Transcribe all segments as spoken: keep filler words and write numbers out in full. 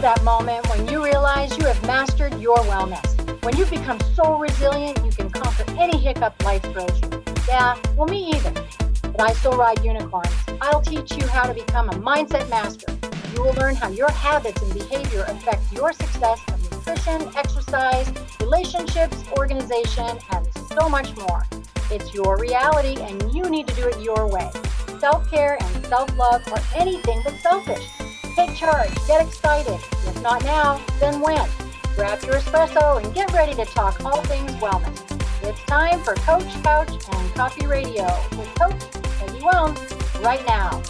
that moment when you realize you have mastered your wellness. When you become so resilient, you can conquer any hiccup life throws you. Yeah, well, me either. But I still ride unicorns. I'll teach you how to become a mindset master. You will learn how your habits and behavior affect your success of nutrition, exercise, relationships, organization, and so much more. It's your reality, and you need to do it your way. Self-care and self-love are anything but selfish. Take charge, get excited. If not now, then when? Grab your espresso and get ready to talk all things wellness. It's time for Coach, Couch, and Coffee Radio with Coach Peggy Wellness right now.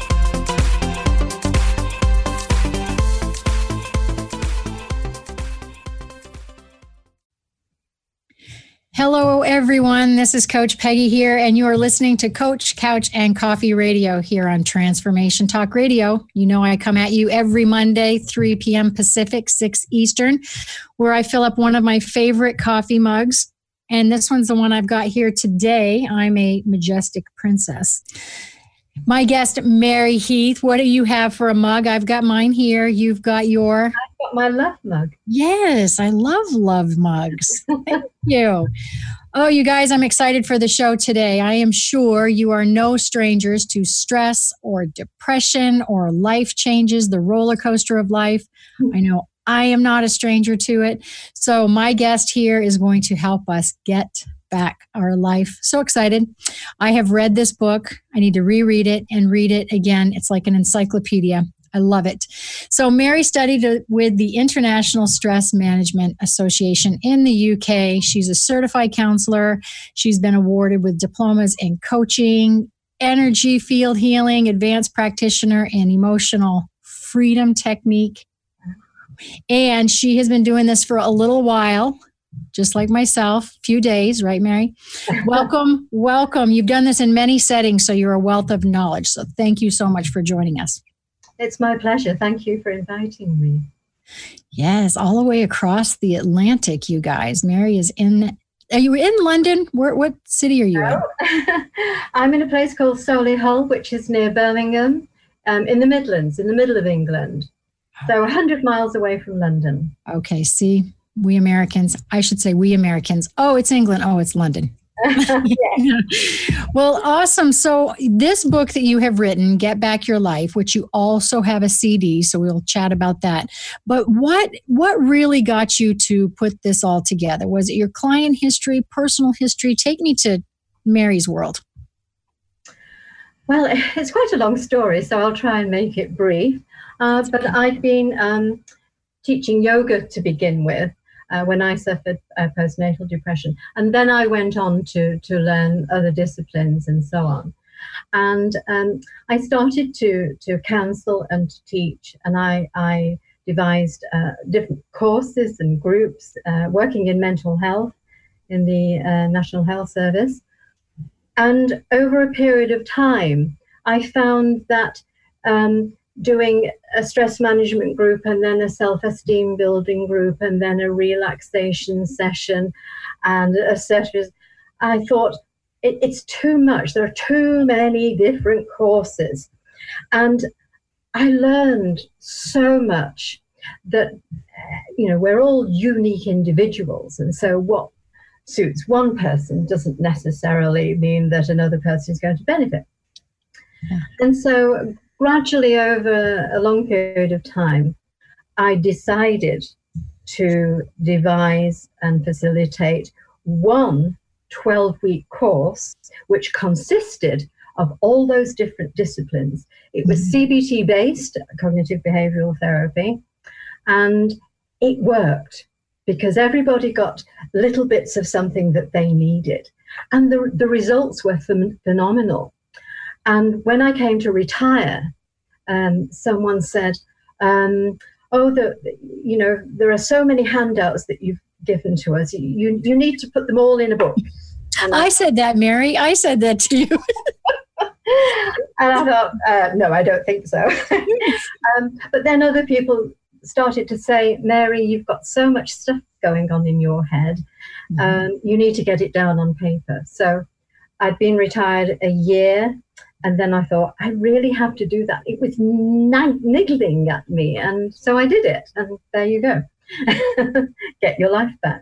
Hello, everyone. This is Coach Peggy here, and you are listening to Coach, Couch, and Coffee Radio here on Transformation Talk Radio. You know I come at you every Monday, three p.m. Pacific, six Eastern, where I fill up one of my favorite coffee mugs. And this one's the one I've got here today. I'm a Majestic Princess. My guest, Mary Heath, what do you have for a mug? I've got mine here. You've got your... I've got my love mug. Yes, I love love mugs. Thank you. Oh, you guys, I'm excited for the show today. I am sure you are no strangers to stress or depression or life changes, the roller coaster of life. I know I am not a stranger to it. So my guest here is going to help us get back our life. So excited. I have read this book. I need to reread it and read it again. It's like an encyclopedia. I love it. So Mary studied with the International Stress Management Association in the U K. She's a certified counselor. She's been awarded with diplomas in coaching, energy field healing, advanced practitioner, and emotional freedom technique. And she has been doing this for a little while, just like myself, a few days, right, Mary? Welcome, welcome. You've done this in many settings, so you're a wealth of knowledge. So thank you so much for joining us. It's my pleasure. Thank you for inviting me. Yes, all the way across the Atlantic, you guys. Mary is in, are you in London? Where, what city are you no. in? I'm in a place called Solihull, which is near Birmingham, um, in the Midlands, in the middle of England. So one hundred miles away from London. Okay, see, we Americans, I should say we Americans. Oh, it's England. Oh, it's London. Well, awesome. So this book that you have written, Get Back Your Life, which you also have a C D, so we'll chat about that. But what what really got you to put this all together? Was it your client history, personal history? Take me to Mary's world. Well, it's quite a long story, so I'll try and make it brief. Uh, but I'd been um, teaching yoga to begin with uh, when I suffered uh, postnatal depression. And then I went on to, to learn other disciplines and so on. And um, I started to, to counsel and to teach. And I, I devised uh, different courses and groups uh, working in mental health in the uh, National Health Service. And over a period of time, I found that um, doing a stress management group and then a self-esteem building group and then a relaxation session and a session, I thought it, it's too much. There are too many different courses. And I learned so much that, you know, we're all unique individuals. And so what suits one person doesn't necessarily mean that another person is going to benefit. Yeah. And so gradually over a long period of time, I decided to devise and facilitate one twelve-week course, which consisted of all those different disciplines. It was mm-hmm. C B T-based, cognitive behavioral therapy, and it worked because everybody got little bits of something that they needed. And the, the results were ph- phenomenal. And when I came to retire, um, someone said, um, oh, the, you know, there are so many handouts that you've given to us. You, you need to put them all in a book. And I, I said that, Mary. I said that to you. And I thought, uh, no, I don't think so. um, but then other people started to say, Mary, you've got so much stuff going on in your head. Mm-hmm. Um, you need to get it down on paper. So I'd been retired a year. And then I thought, I really have to do that. It was n- niggling at me. And so I did it. And there you go. Get your life back.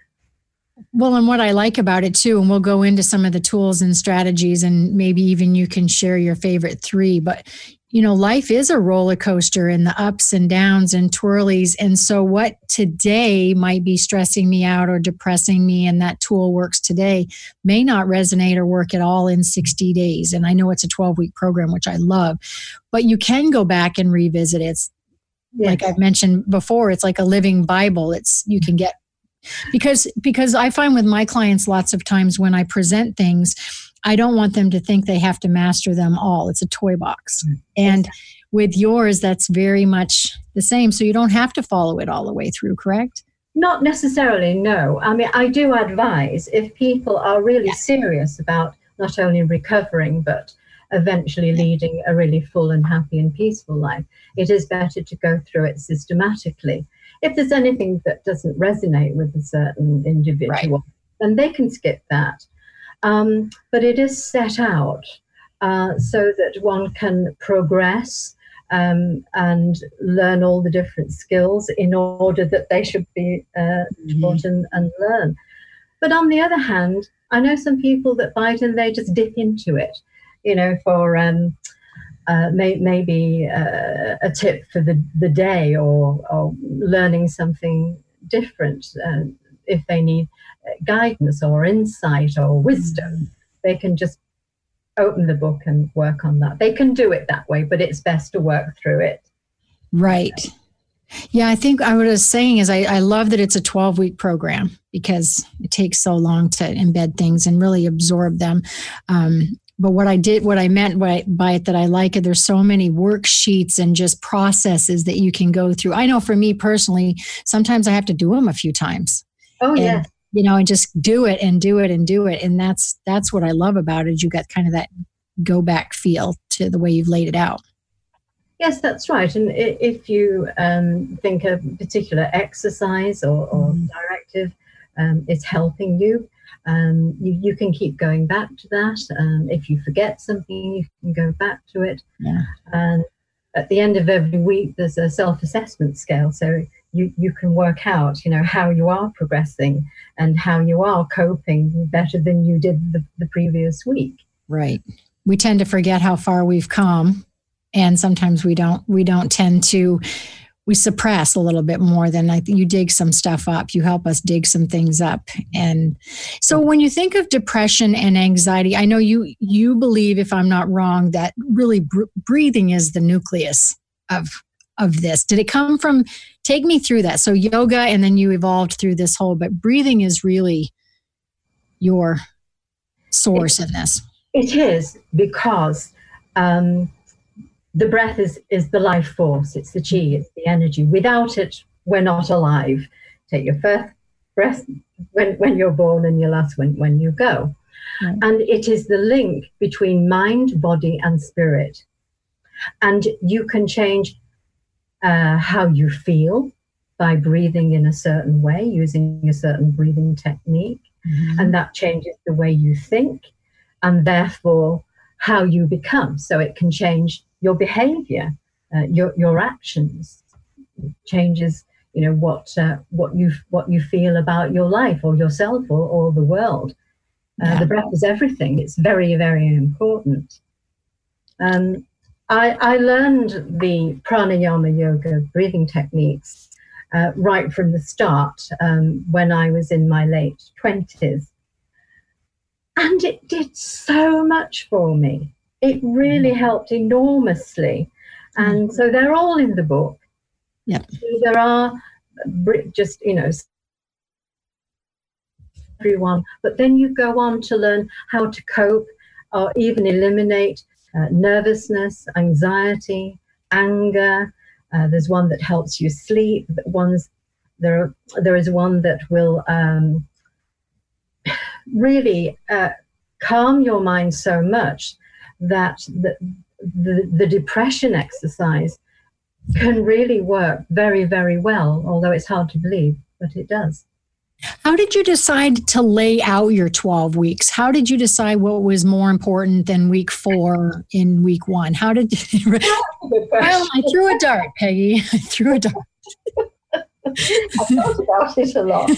Well, and what I like about it too, and we'll go into some of the tools and strategies, and maybe even you can share your favorite three, but you know, life is a roller coaster and the ups and downs and twirlies. And so what today might be stressing me out or depressing me, and that tool works today, may not resonate or work at all in sixty days. And I know it's a twelve week program, which I love, but you can go back and revisit it. It's yes. Like I've mentioned before, it's like a living Bible. It's, you can get, because, because I find with my clients, lots of times when I present things, I don't want them to think they have to master them all. It's a toy box. And with yours, that's very much the same. So you don't have to follow it all the way through, correct? Not necessarily, no. I mean, I do advise if people are really yeah. serious about not only recovering, but eventually leading a really full and happy and peaceful life, it is better to go through it systematically. If there's anything that doesn't resonate with a certain individual, right. then they can skip that. Um, but it is set out uh, so that one can progress um, and learn all the different skills in order that they should be uh, mm-hmm. taught and, and learn. But on the other hand, I know some people that bite and they just dip into it, you know, for um, uh, may, maybe uh, a tip for the, the day or, or learning something different uh, if they need guidance or insight or wisdom. They can just open the book and work on that. They can do it that way, but it's best to work through it. Right. Yeah, I think I was saying is I, I love that it's a twelve week program because it takes so long to embed things and really absorb them. Um, but what I did, what I meant by, by it that I like it, there's so many worksheets and just processes that you can go through. I know for me personally, sometimes I have to do them a few times. Oh, yeah. And, you know, and just do it and do it and do it. And that's, that's what I love about it. You got kind of that go back feel to the way you've laid it out. Yes, that's right. And if you um, think a particular exercise or, or mm. directive um, is helping you, um, you, you can keep going back to that. Um, if you forget something, you can go back to it. Yeah. And at the end of every week, there's a self-assessment scale. So you, you can work out, you know, how you are progressing and how you are coping better than you did the, the previous week. Right. We tend to forget how far we've come. And sometimes we don't, we don't tend to, we suppress a little bit more than I think. You dig some stuff up. You help us dig some things up. And so when you think of depression and anxiety, I know you, you believe, if I'm not wrong, that really br- breathing is the nucleus of, of this. Did it come from, take me through that. So yoga, and then you evolved through this whole, but breathing is really your source it, in this. It is, because, um, the breath is, is the life force. It's the chi, it's the energy. Without it, we're not alive. Take your first breath when, when you're born and your last when, when you go. Right. And it is the link between mind, body, and spirit. And you can change uh, how you feel by breathing in a certain way, using a certain breathing technique. Mm-hmm. And that changes the way you think and therefore how you become. So it can change your behavior, uh, your your actions, changes, you know, what uh, what you what you feel about your life or yourself or, or the world. Uh, yeah. The breath is everything. It's very, very important. Um, I, I learned the pranayama yoga breathing techniques uh, right from the start um, when I was in my late twenties. And it did so much for me. It really helped enormously. And so they're all in the book. Yeah. So there are just, you know, everyone, but then you go on to learn how to cope or even eliminate uh, nervousness, anxiety, anger. Uh, there's one that helps you sleep. One's, there, are, there is one that will um, really uh, calm your mind so much that the, the the depression exercise can really work very, very well, although it's hard to believe, but it does. How did you decide to lay out your twelve weeks? How did you decide what was more important than week four in week one? How did you? Well, I threw a dart, Peggy. I threw a dart. I thought about it a lot.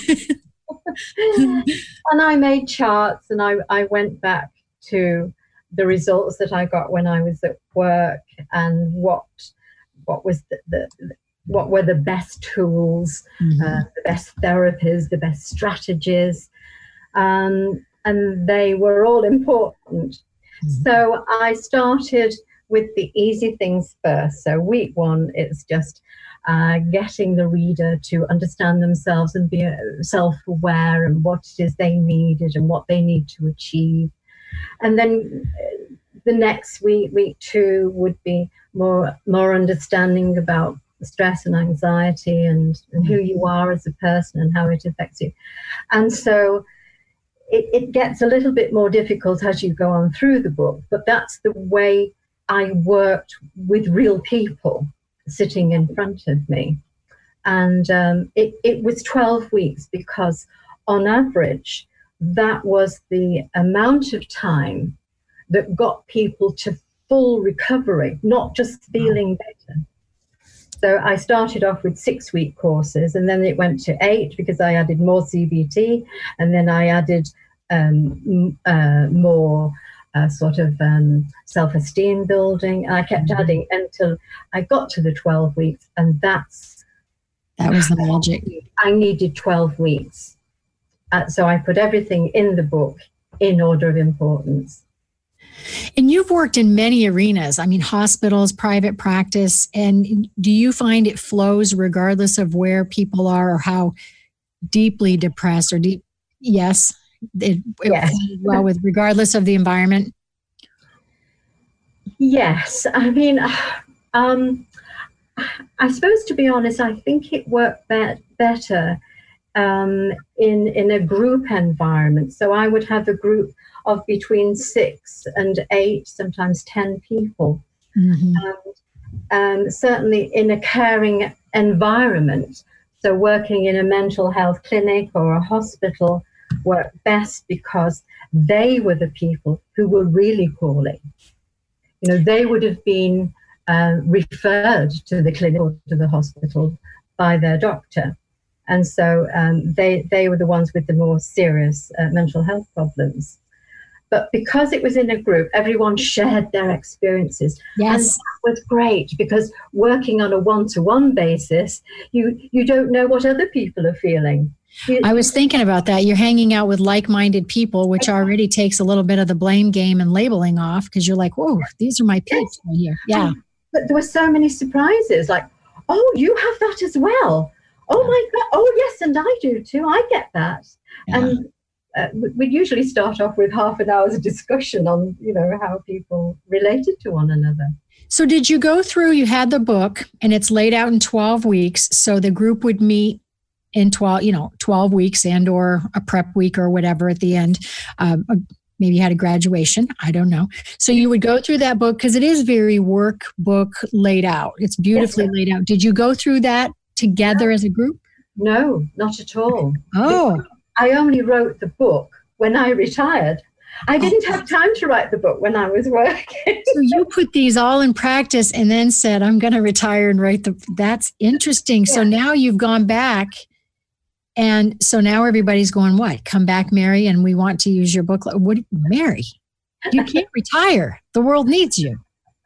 And I made charts, and I, I went back to the results that I got when I was at work, and what what was the, the what were the best tools, mm-hmm. uh, the best therapies, the best strategies, um, and they were all important. Mm-hmm. So I started with the easy things first. So week one, it's just uh, getting the reader to understand themselves and be self-aware and what it is they needed and what they need to achieve. And then the next week, week two, would be more more understanding about stress and anxiety and, and who you are as a person and how it affects you. And so it, it gets a little bit more difficult as you go on through the book, but that's the way I worked with real people sitting in front of me. And um, it, it was twelve weeks because on average, that was the amount of time that got people to full recovery, not just feeling better. So I started off with six-week courses, and then it went to eight because I added more C B T, and then I added um, uh, more uh, sort of um, self-esteem building. And I kept adding until I got to the twelve weeks, and that's... That was the magic. I needed twelve weeks. Uh, so I put everything in the book in order of importance. And you've worked in many arenas. I mean, hospitals, private practice. And do you find it flows regardless of where people are or how deeply depressed or deep? Yes. It, it yes. Well, with regardless of the environment. Yes. I mean, um, I suppose, to be honest, I think it worked be- better um, in, in a group environment. So I would have a group of between six and eight, sometimes ten people. Mm-hmm. And um, certainly in a caring environment. So working in a mental health clinic or a hospital worked best because they were the people who were really calling. You know, they would have been uh, referred to the clinic or to the hospital by their doctor. And so um, they, they were the ones with the more serious uh, mental health problems. But because it was in a group, everyone shared their experiences. Yes. And that was great because working on a one-to-one basis, you, you don't know what other people are feeling. You, I was thinking about that. You're hanging out with like-minded people, which already takes a little bit of the blame game and labeling off because you're like, whoa, these are my peeps right here. Yeah. And, but there were so many surprises like, oh, you have that as well. Oh, my God. Oh, yes, and I do too. I get that. Yeah. And Uh, we'd usually start off with half an hour's discussion on, you know, how people related to one another. So did you go through, you had the book and it's laid out in twelve weeks. So the group would meet in twelve, you know, twelve weeks and or a prep week or whatever at the end. Um, maybe you had a graduation. I don't know. So you would go through that book because it is very workbook laid out. It's beautifully yes, laid out. Did you go through that together as a group? No, not at all. Oh. I only wrote the book when I retired. I didn't have time to write the book when I was working. So you put these all in practice and then said, I'm going to retire and write the, that's interesting. Yeah. So now you've gone back. And so now everybody's going, what? Come back, Mary, and we want to use your book. What, Mary, you can't retire. The world needs you.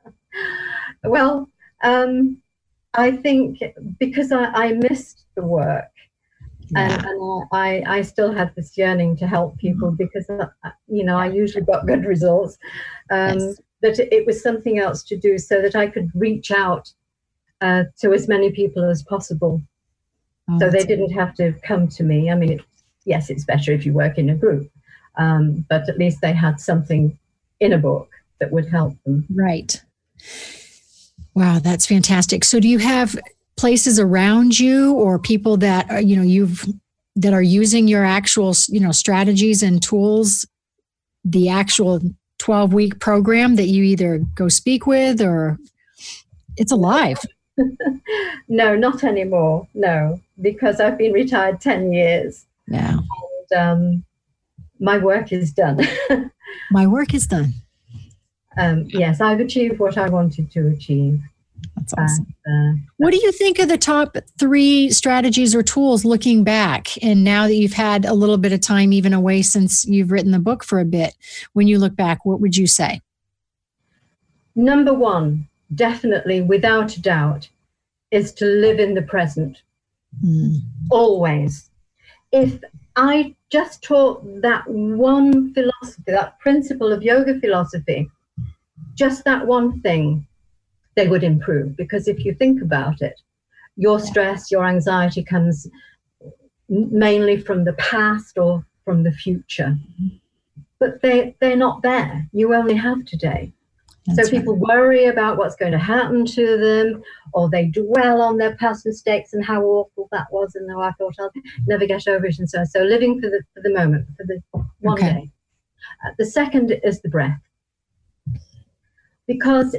Well, um, I think because I, I missed the work, yeah. and, and I, I still had this yearning to help people because, uh, you know, I usually got good results, um, yes. that it was something else to do so that I could reach out uh, to as many people as possible. Oh, so they didn't have to come to me. I mean, it, yes, it's better if you work in a group, um, but at least they had something in a book that would help them. Right. Wow, that's fantastic. So do you have places around you or people that, are, you know, you've, that are using your actual, you know, strategies and tools, the actual twelve week program that you either go speak with or it's alive? No, not anymore. No, because I've been retired ten years. Yeah. And um, my work is done. My work is done. Um, yes, I've achieved what I wanted to achieve. That's awesome. And, uh, what do you think are the top three strategies or tools looking back? And now that you've had a little bit of time even away since you've written the book for a bit, when you look back, what would you say? Number one, definitely, without a doubt, is to live in the present. Mm. Always. If I just taught that one philosophy, that principle of yoga philosophy, just that one thing, they would improve. Because if you think about it, your stress, your anxiety comes mainly from the past or from the future. But they, they're not there. You only have today. That's so people right. worry about what's going to happen to them, or they dwell on their past mistakes and how awful that was, and oh, I thought I'll never get over it, and so on. So living for the for the moment, for the one okay. day. Uh, the second is the breath, because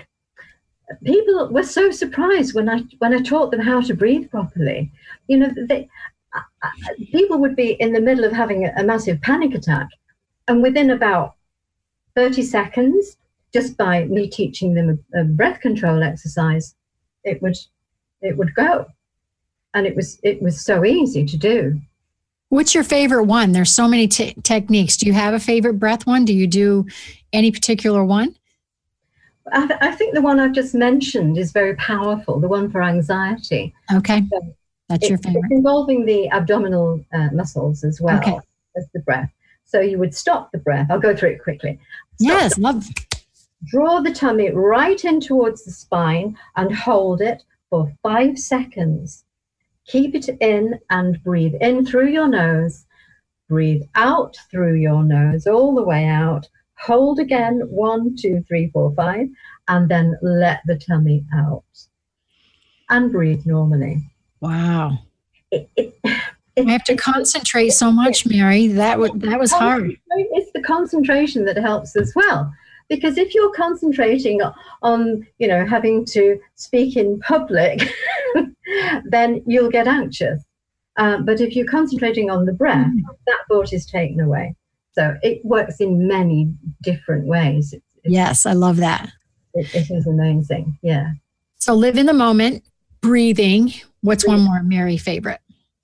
people were so surprised when I when I taught them how to breathe properly. You know, they, uh, people would be in the middle of having a, a massive panic attack, and within about thirty seconds. Just by me teaching them a, a breath control exercise, it would it would go, and it was it was so easy to do. What's your favorite one? There's so many t- techniques. Do you have a favorite breath one? Do you do any particular one? I, th- I think the one I've just mentioned is very powerful. The one for anxiety. Okay, so that's it, your favorite. It's involving the abdominal uh, muscles as well okay. as the breath. So you would stop the breath. I'll go through it quickly. Stop yes, the- love. Draw the tummy right in towards the spine and hold it for five seconds. Keep it in and breathe in through your nose. Breathe out through your nose all the way out. Hold again, one, two, three, four, five, and then let the tummy out. And breathe normally. Wow. It, it, it, I have to it, concentrate so much, Mary. That, w- that was hard. It's the concentration that helps as well. Because if you're concentrating on, you know, having to speak in public, then you'll get anxious. Um, but if you're concentrating on the breath, mm. that thought is taken away. So it works in many different ways. It's, it's, yes, I love that. It, it is amazing. Yeah. So live in the moment, breathing. What's one more, Mary, favorite?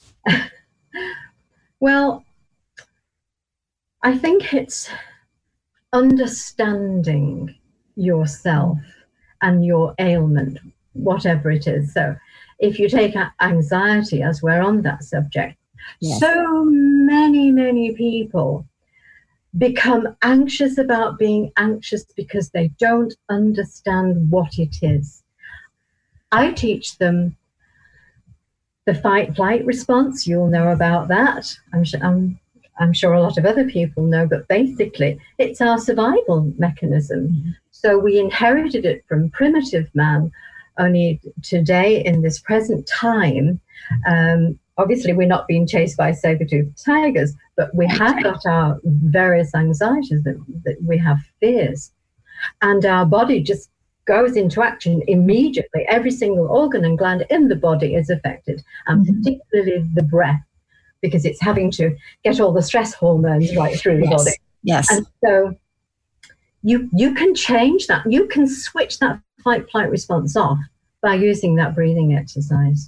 Well, I think it's understanding yourself and your ailment, whatever it is. So if you take anxiety, as we're on that subject, yes. so many, many people become anxious about being anxious because they don't understand what it is. I teach them the fight-flight response. You'll know about that. I'm sure, I'm I'm sure a lot of other people know, but basically it's our survival mechanism. Mm-hmm. So we inherited it from primitive man, only today in this present time, um, obviously we're not being chased by saber-toothed tigers, but we have got our various anxieties, that, that we have fears. And our body just goes into action immediately. Every single organ and gland in the body is affected, and mm-hmm. particularly the breath, because it's having to get all the stress hormones right through the yes. body. Yes. And so you you can change that. You can switch that fight-flight response off by using that breathing exercise.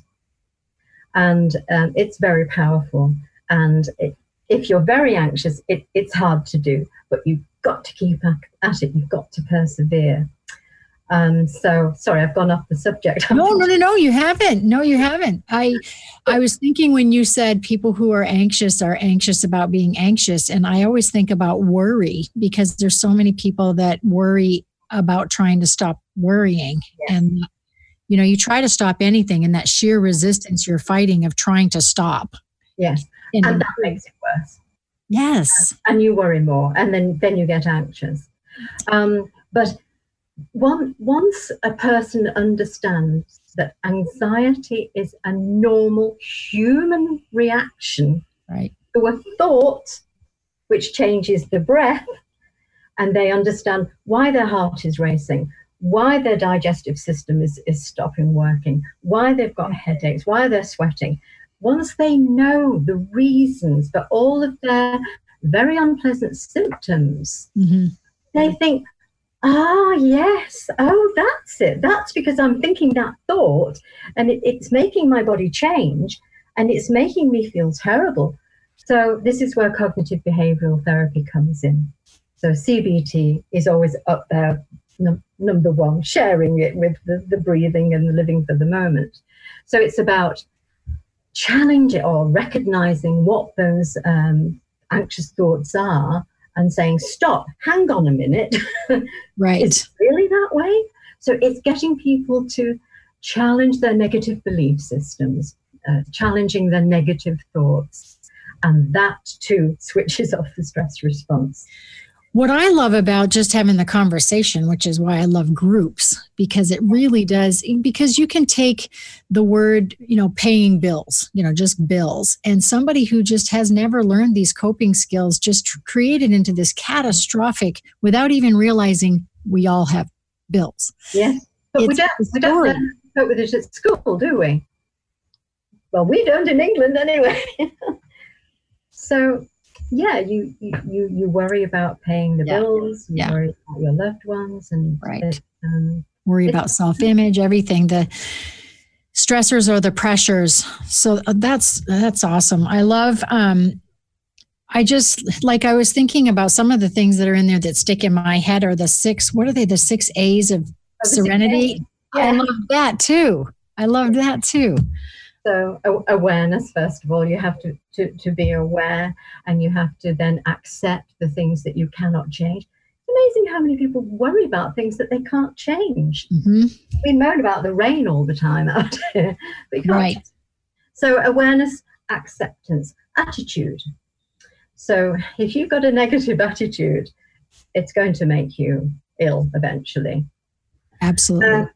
And um, it's very powerful. And it, if you're very anxious, it, it's hard to do, but you've got to keep at it. You've got to persevere. Um, so sorry, I've gone off the subject. No, no, no, no, you haven't. No, you haven't. I, I was thinking when you said people who are anxious are anxious about being anxious. And I always think about worry, because there's so many people that worry about trying to stop worrying. Yeah. And, you know, you try to stop anything, and that sheer resistance you're fighting of trying to stop. Yes. And, and that makes it worse. Yes. And, and you worry more, and then, then you get anxious. Um, but One, once a person understands that anxiety is a normal human reaction right. to a thought which changes the breath, and they understand why their heart is racing, why their digestive system is, is stopping working, why they've got headaches, why they're sweating. once they know the reasons for all of their very unpleasant symptoms, mm-hmm. they think, ah, yes, oh, that's it. That's because I'm thinking that thought, and it, it's making my body change, and it's making me feel terrible. So this is where cognitive behavioral therapy comes in. So C B T is always up there, num- number one, sharing it with the, the breathing and the living for the moment. So it's about challenge it or recognizing what those um, anxious thoughts are and saying, stop, hang on a minute. Right. Is it really that way? So it's getting people to challenge their negative belief systems, uh, challenging their negative thoughts. And that too switches off the stress response. What I love about just having the conversation, which is why I love groups, because it really does, because you can take the word, you know, paying bills, you know, just bills, and somebody who just has never learned these coping skills just tr- created into this catastrophic without even realizing we all have bills. Yes, but it's we don't, we don't learn cope with it at school, do we? Well, we don't in England anyway. So, yeah, you, you you worry about paying the yeah. bills, you yeah. worry about your loved ones, and right. it, um, worry about self-image, everything. The stressors or the pressures. So that's that's awesome. I love. Um, I just like I was thinking about some of the things that are in there that stick in my head are the six. What are they? The six A's of oh, serenity. Yeah. I love that too. I love that too. So awareness, first of all, you have to, to, to be aware, and you have to then accept the things that you cannot change. It's amazing how many people worry about things that they can't change. Mm-hmm. We moan about the rain all the time out here, but you can't. Right. Change. So awareness, acceptance, attitude. So if you've got a negative attitude, it's going to make you ill eventually. Absolutely. Uh,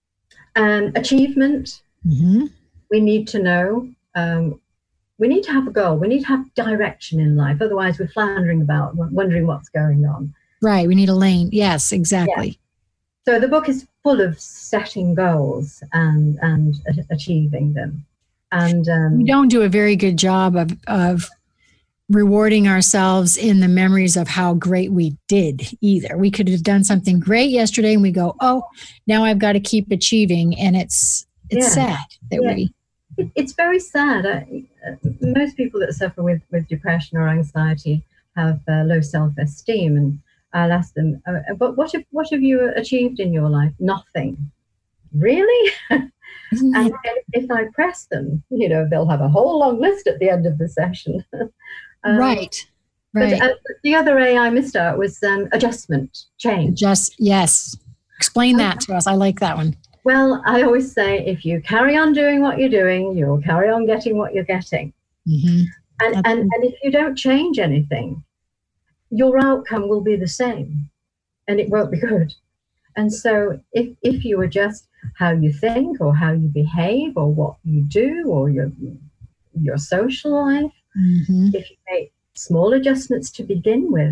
and achievement. Mm-hmm. We need to know, um, we need to have a goal. We need to have direction in life. Otherwise, we're floundering about, wondering what's going on. Right. We need a lane. Yes, exactly. Yeah. So the book is full of setting goals and, and achieving them. And um, we don't do a very good job of, of rewarding ourselves in the memories of how great we did either. We could have done something great yesterday and we go, oh, now I've got to keep achieving. And it's, it's yeah. sad that yeah. we... It's very sad. I, uh, most people that suffer with, with depression or anxiety have uh, low self-esteem, and I'll ask them, uh, but what have, what have you achieved in your life? Nothing. Really? Mm-hmm. And if I press them, you know, they'll have a whole long list at the end of the session. um, right. Right. But uh, the other A I missed out was um, adjustment, change. Just yes. Explain that okay. to us. I like that one. Well, I always say, if you carry on doing what you're doing, you'll carry on getting what you're getting. Mm-hmm. And, and, and if you don't change anything, your outcome will be the same, and it won't be good. And so if, if you adjust how you think or how you behave or what you do or your, your social life, mm-hmm. if you make small adjustments to begin with,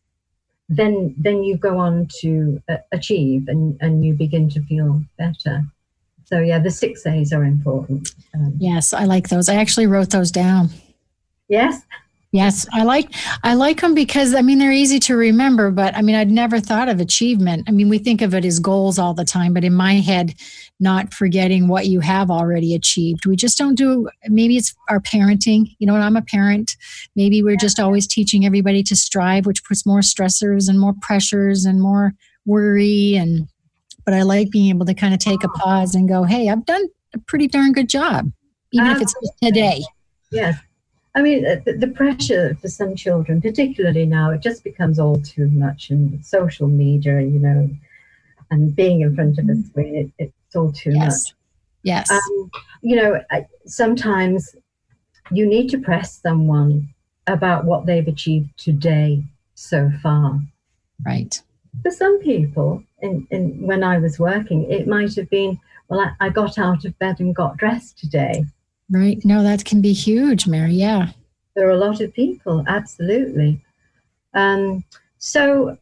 then then you go on to uh, achieve and, and you begin to feel better. So, yeah, the six A's are important. Um, yes, I like those. I actually wrote those down. Yes? Yes, I like I like them because, I mean, they're easy to remember, but, I mean, I'd never thought of achievement. I mean, we think of it as goals all the time, but in my head, not forgetting what you have already achieved. We just don't do, maybe it's our parenting. You know, I'm a parent. Maybe we're just always teaching everybody to strive, which puts more stressors and more pressures and more worry. And but I like being able to kind of take a pause and go, hey, I've done a pretty darn good job, even um, if it's just today. Yes. I mean, the, the pressure for some children, particularly now, it just becomes all too much. And social media, you know, and being in front of a screen, it, it's all too yes. much. Yes. Um, you know, I, sometimes you need to press someone about what they've achieved today so far. Right. For some people, in, in, when I was working, it might have been, well, I, I got out of bed and got dressed today. Right. No, that can be huge, Mary. Yeah. There are a lot of people. Absolutely. Um, so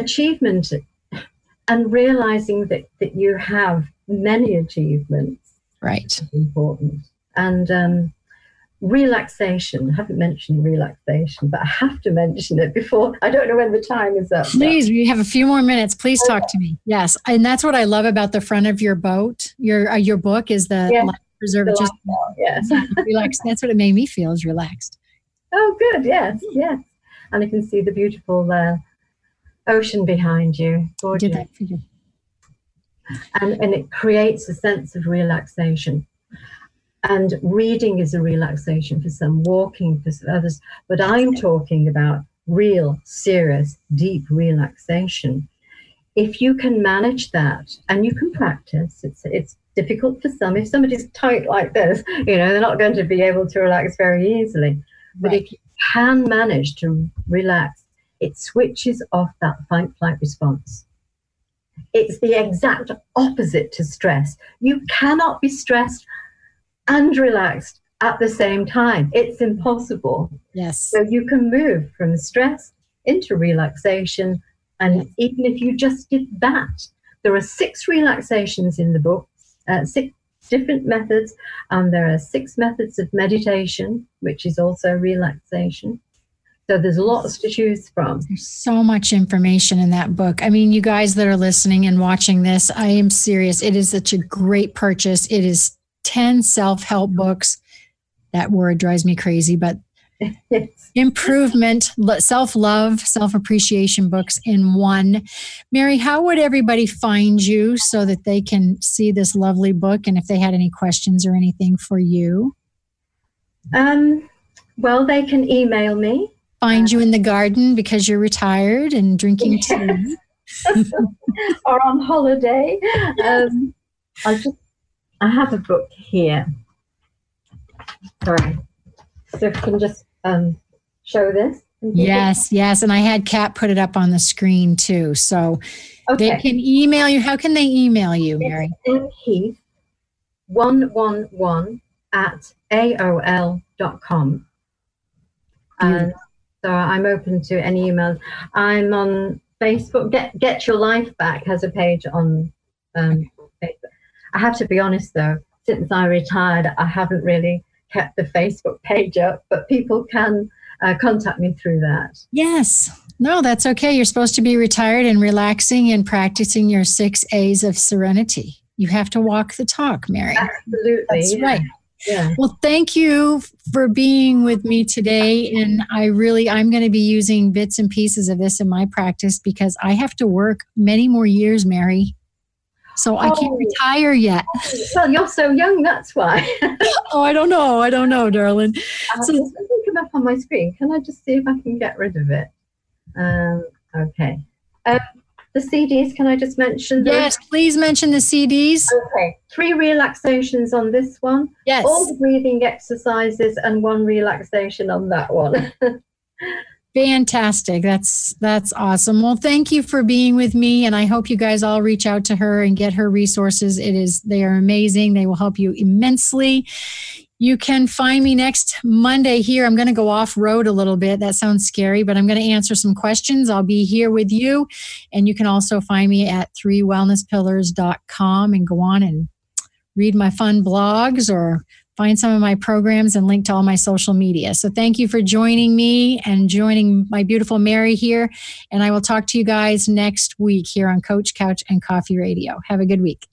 achievement and realizing that, that you have many achievements Right. Important. And um, relaxation. I haven't mentioned relaxation, but I have to mention it before. I don't know when the time is up. Please, we have a few more minutes. Please talk to me. Yes. And that's what I love about the front of your boat, your uh, your book is the yes. life preserver. Just yes. relax. That's what it made me feel, is relaxed. Oh, good. Yes. Yes. And I can see the beautiful uh, ocean behind you. Gorgeous. Did that for you. And, and it creates a sense of relaxation. And reading is a relaxation for some, walking for others. But I'm talking about real, serious, deep relaxation. If you can manage that, and you can practice, it's it's difficult for some. If somebody's tight like this, you know, they're not going to be able to relax very easily. But right. if you can manage to relax, it switches off that fight-flight response. It's the exact opposite to stress. You cannot be stressed and relaxed at the same time. It's impossible. Yes. So you can move from stress into relaxation. And yes. even if you just did that, there are six relaxations in the book, uh, six different methods. And there are six methods of meditation, which is also relaxation. So there's lots to choose from. There's so much information in that book. I mean, you guys that are listening and watching this, I am serious. It is such a great purchase. It is ten self-help books. That word drives me crazy, but yes. improvement, self-love, self-appreciation books in one. Mary, how would everybody find you so that they can see this lovely book, and if they had any questions or anything for you? Um, well, they can email me. Find you in the garden because you're retired and drinking tea. Or on holiday. Um, I just, I have a book here. Sorry. So if you can just um, show this. Yes, yes. And I had Kat put it up on the screen too. So okay. They can email you. How can they email you, Mary? It's mheath one one one at A O L dot com. And so I'm open to any emails. I'm on Facebook. Get Get Your Life Back has a page on um, Facebook. I have to be honest, though, since I retired, I haven't really kept the Facebook page up, but people can uh, contact me through that. Yes. No, that's okay. You're supposed to be retired and relaxing and practicing your six A's of serenity. You have to walk the talk, Mary. Absolutely. That's yeah. right. Yeah. Well, thank you for being with me today. And I really, I'm going to be using bits and pieces of this in my practice because I have to work many more years, Mary. So oh. I can't retire yet. Well, you're so young, that's why. Oh, I don't know. I don't know, darling. Uh, so, it doesn't come up on my screen. Can I just see if I can get rid of it? Um, okay. Um, The C Ds, can I just mention them? Yes, please mention the C Ds. Okay, three relaxations on this one. Yes. All the breathing exercises and one relaxation on that one. Fantastic. That's that's awesome. Well, thank you for being with me, and I hope you guys all reach out to her and get her resources. It is they are amazing. They will help you immensely. You can find me next Monday here. I'm going to go off-road a little bit. That sounds scary, but I'm going to answer some questions. I'll be here with you. And you can also find me at three wellness pillars dot com and go on and read my fun blogs or find some of my programs and link to all my social media. So thank you for joining me and joining my beautiful Mary here. And I will talk to you guys next week here on Coach, Couch, and Coffee Radio. Have a good week.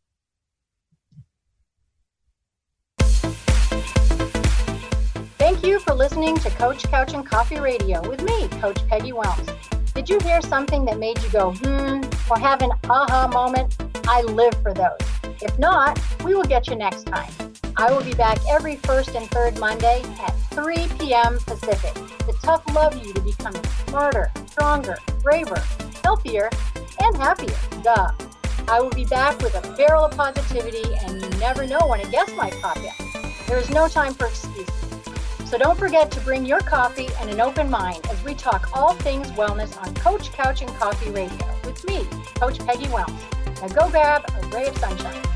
Thank you for listening to Coach, Couch, and Coffee Radio with me, Coach Peggy Wellms. Did you hear something that made you go, hmm, or have an aha moment? I live for those. If not, we will get you next time. I will be back every first and third Monday at three p.m. Pacific to tough love you to become smarter, stronger, braver, healthier, and happier. Duh. I will be back with a barrel of positivity, and you never know when a guest might pop in. There is no time for excuses. So don't forget to bring your coffee and an open mind as we talk all things wellness on Coach, Couch, and Coffee Radio with me, Coach Peggy Wellms. Now go grab a ray of sunshine.